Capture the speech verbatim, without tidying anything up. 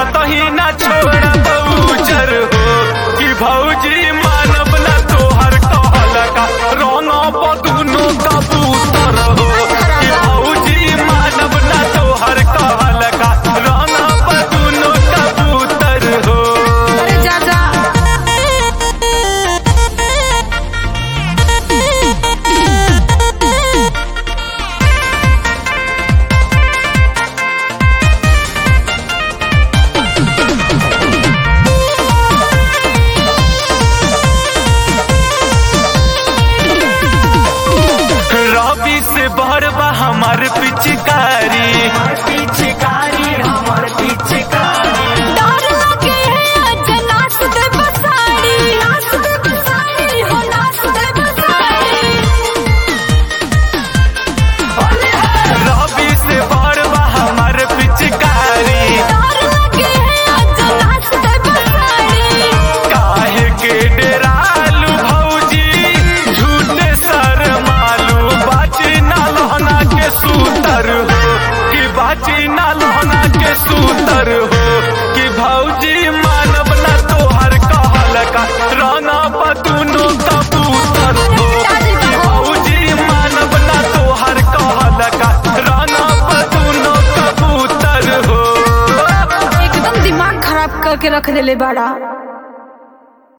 कतही ना छोड़ब उजर हो कि भौजी मानब ना तोहर कहल का रंग दुनो कबूतर हो कि भौजी मानब ना तोहर कहल का रंग दुनो कबूतर हो। अरे जा जा रवि से बहरबा हमार पिचकारी पिचकारी हमार पिचकारी डर लगे है जनास दे बसाड़ी नास दे बसाड़ी हो नास दे बसाड़ी रवि से बहरबा हमार पिचकारी डर लगे है जनास दे बसाड़ी काहे के डेरालू भौजी झूठे शरमालू बाची ना लहना के सूतर हो कि बाची ना लहना के सूतर हो कि भौजी मानब ना तोहर कहल का रंग दुनो कबूतर हो कि भौजी मानब ना तोहर कहल का रंग दुनो कबूतर हो। एकदम दिमाग खराब करके रख देले बाड़ा।